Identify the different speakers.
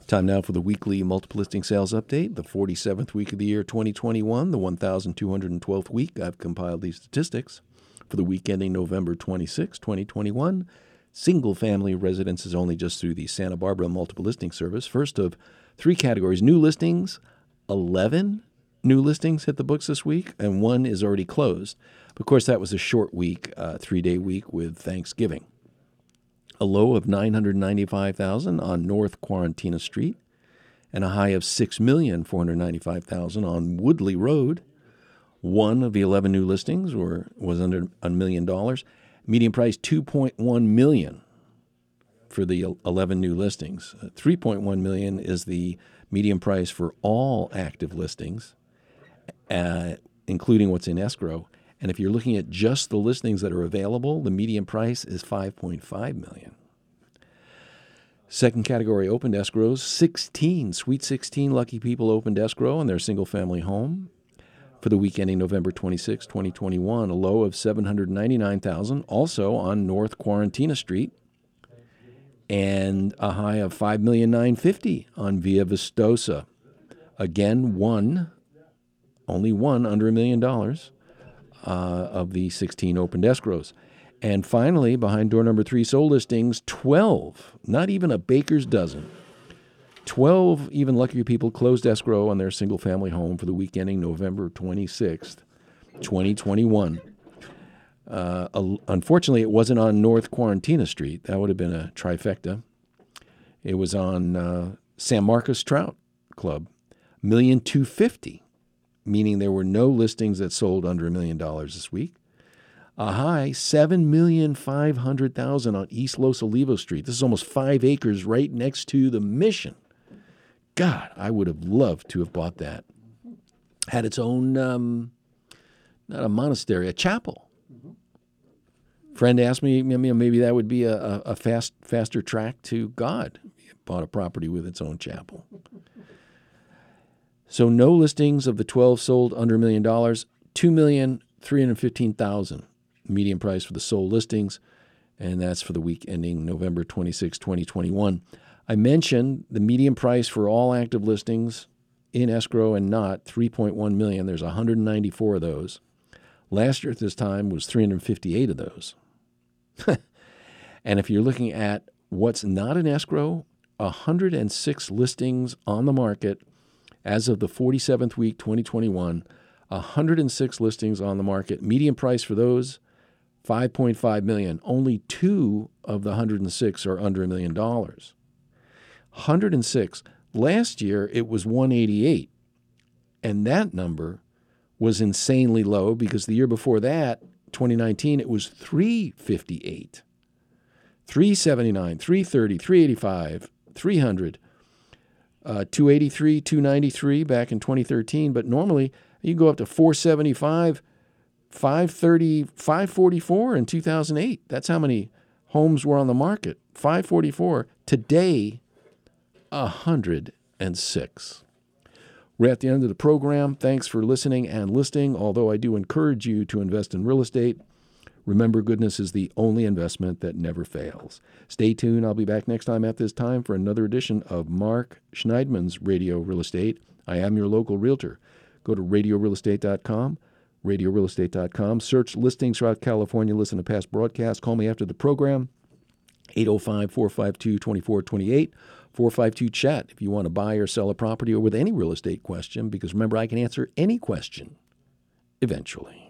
Speaker 1: Time now for the weekly multiple listing sales update, the 47th week of the year 2021, the 1,212th week. I've compiled these statistics for the week ending November 26, 2021. Single-family residences only just through the Santa Barbara Multiple Listing Service. First of three categories, new listings. 11 new listings hit the books this week, and one is already closed. Of course, that was a short week, 3-day week with Thanksgiving. A low of $995,000 on North Quarantina Street, and a high of $6,495,000 on Woodley Road. One of the 11 new listings was under $1 million. Median price $2.1 million for the 11 new listings. $3.1 million is the median price for all active listings, including what's in escrow. And if you're looking at just the listings that are available, the median price is $5.5 million. Second category opened escrows. 16, sweet 16 lucky people opened escrow on their single-family home for the week ending November 26, 2021. A low of $799,000, also on North Quarantina Street, and a high of $5,950,000 on Via Vistosa. Again, only one under $1 million of the 16 opened escrows. And finally, behind door number 3 sold listings, 12, not even a baker's dozen, 12 even luckier people closed escrow on their single-family home for the week ending November 26th, 2021. Unfortunately, it wasn't on North Quarantina Street. That would have been a trifecta. It was on San Marcos Trout Club, $1,250,000, meaning there were no listings that sold under $1 million this week. A high, $7,500,000 on East Los Olivos Street. This is almost 5 acres right next to the Mission. God, I would have loved to have bought that. Had its own, not a monastery, a chapel. Friend asked me, maybe that would be a faster track to God. Bought a property with its own chapel. So no listings of the 12 sold under $1 million, $2,315,000 median price for the sold listings, and that's for the week ending November 26, 2021. I mentioned the median price for all active listings in escrow and not, $3.1 million. There's 194 of those. Last year at this time was 358 of those. And if you're looking at what's not in escrow, 106 listings on the market as of the 47th week, 2021, 106 listings on the market. Median price for those, $5.5 million. Only 2 of the 106 are under $1 million. 106. Last year, it was 188. And that number was insanely low because the year before that, 2019, it was 358. 379, 330, 385, 300, 283, 293 back in 2013. But normally, you go up to 475, 530, 544 in 2008. That's how many homes were on the market. 544. Today, 106. We're at the end of the program. Thanks for listening and listening. Although I do encourage you to invest in real estate, remember, goodness is the only investment that never fails. Stay tuned. I'll be back next time at this time for another edition of Mark Schneidman's Radio Real Estate. I am your local realtor. Go to radiorealestate.com, radiorealestate.com. Search listings throughout California. Listen to past broadcasts. Call me after the program, 805-452-2428, 452-CHAT if you want to buy or sell a property or with any real estate question, because remember, I can answer any question eventually.